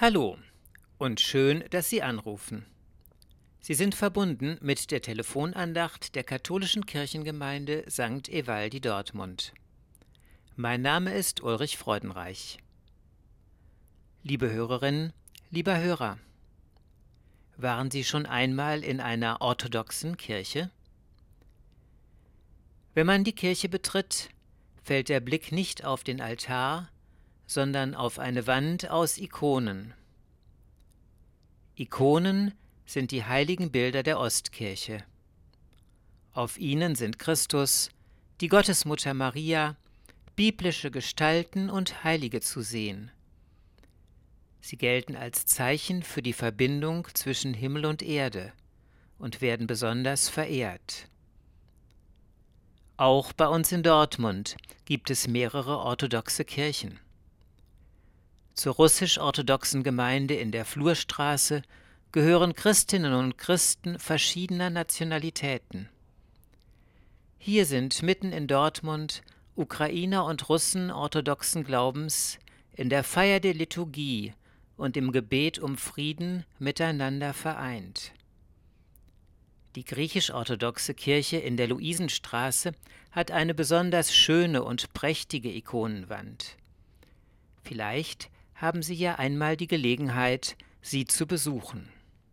Hallo und schön, dass Sie anrufen. Sie sind verbunden mit der Telefonandacht der katholischen Kirchengemeinde St. Evaldi Dortmund. Mein Name ist Ulrich Freudenreich. Liebe Hörerinnen, lieber Hörer, waren Sie schon einmal in einer orthodoxen Kirche? Wenn man die Kirche betritt, fällt der Blick nicht auf den Altar, sondern auf eine Wand aus Ikonen. Ikonen sind die heiligen Bilder der Ostkirche. Auf ihnen sind Christus, die Gottesmutter Maria, biblische Gestalten und Heilige zu sehen. Sie gelten als Zeichen für die Verbindung zwischen Himmel und Erde und werden besonders verehrt. Auch bei uns in Dortmund gibt es mehrere orthodoxe Kirchen. Zur russisch-orthodoxen Gemeinde in der Flurstraße gehören Christinnen und Christen verschiedener Nationalitäten. Hier sind mitten in Dortmund Ukrainer und Russen orthodoxen Glaubens in der Feier der Liturgie und im Gebet um Frieden miteinander vereint. Die griechisch-orthodoxe Kirche in der Luisenstraße hat eine besonders schöne und prächtige Ikonenwand. Vielleicht haben Sie ja einmal die Gelegenheit, sie zu besuchen.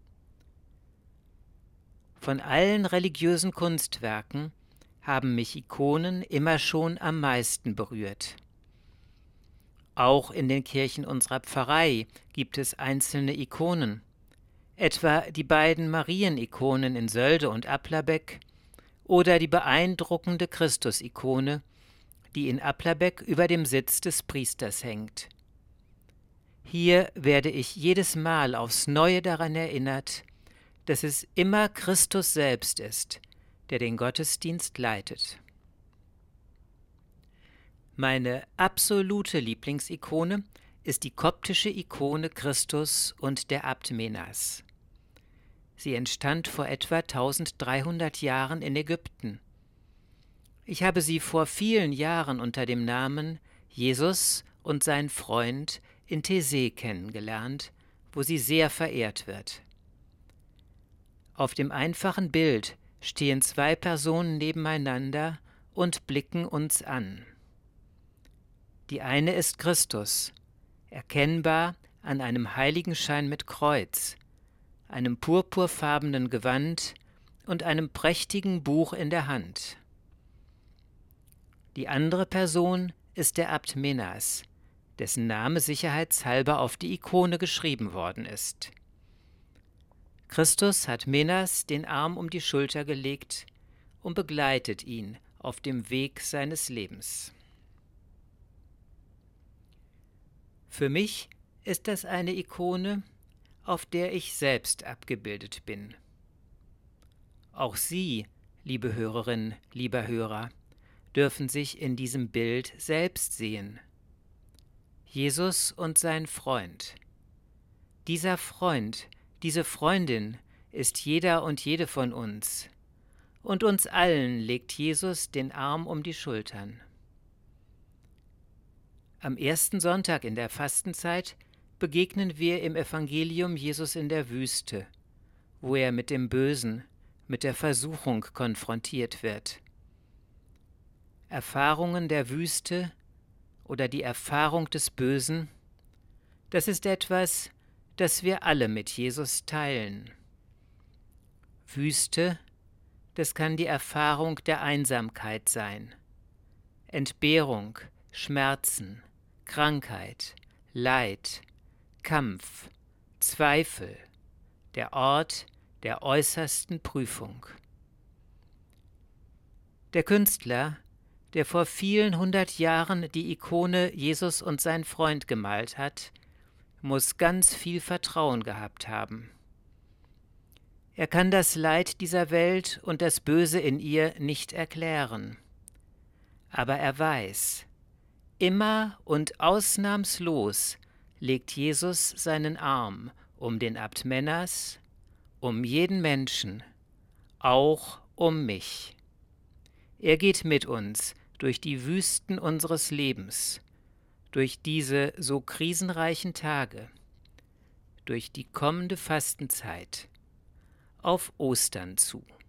Von allen religiösen Kunstwerken haben mich Ikonen immer schon am meisten berührt. Auch in den Kirchen unserer Pfarrei gibt es einzelne Ikonen, etwa die beiden Marienikonen in Sölde und Applerbeck oder die beeindruckende Christusikone, die in Applerbeck über dem Sitz des Priesters hängt. Hier werde ich jedes Mal aufs Neue daran erinnert, dass es immer Christus selbst ist, der den Gottesdienst leitet. Meine absolute Lieblingsikone ist die koptische Ikone Christus und der Abt Menas. Sie entstand vor etwa 1300 Jahren in Ägypten. Ich habe sie vor vielen Jahren unter dem Namen Jesus und sein Freund in Taizé kennengelernt, wo sie sehr verehrt wird. Auf dem einfachen Bild stehen zwei Personen nebeneinander und blicken uns an. Die eine ist Christus, erkennbar an einem Heiligenschein mit Kreuz, einem purpurfarbenen Gewand und einem prächtigen Buch in der Hand. Die andere Person ist der Abt Menas, dessen Name sicherheitshalber auf die Ikone geschrieben worden ist. Christus hat Menas den Arm um die Schulter gelegt und begleitet ihn auf dem Weg seines Lebens. Für mich ist das eine Ikone, auf der ich selbst abgebildet bin. Auch Sie, liebe Hörerinnen, lieber Hörer, dürfen sich in diesem Bild selbst sehen. Jesus und sein Freund. Dieser Freund, diese Freundin ist jeder und jede von uns. Und uns allen legt Jesus den Arm um die Schultern. Am ersten Sonntag in der Fastenzeit begegnen wir im Evangelium Jesus in der Wüste, wo er mit dem Bösen, mit der Versuchung konfrontiert wird. Erfahrungen der Wüste oder die Erfahrung des Bösen, das ist etwas, das wir alle mit Jesus teilen. Wüste, das kann die Erfahrung der Einsamkeit sein, Entbehrung, Schmerzen, Krankheit, Leid, Kampf, Zweifel, der Ort der äußersten Prüfung. Der Künstler, der vor vielen 100 Jahren die Ikone Jesus und sein Freund gemalt hat, muss ganz viel Vertrauen gehabt haben. Er kann das Leid dieser Welt und das Böse in ihr nicht erklären. Aber er weiß, immer und ausnahmslos legt Jesus seinen Arm um den Abt Menas, um jeden Menschen, auch um mich. Er geht mit uns durch die Wüsten unseres Lebens, durch diese so krisenreichen Tage, durch die kommende Fastenzeit auf Ostern zu.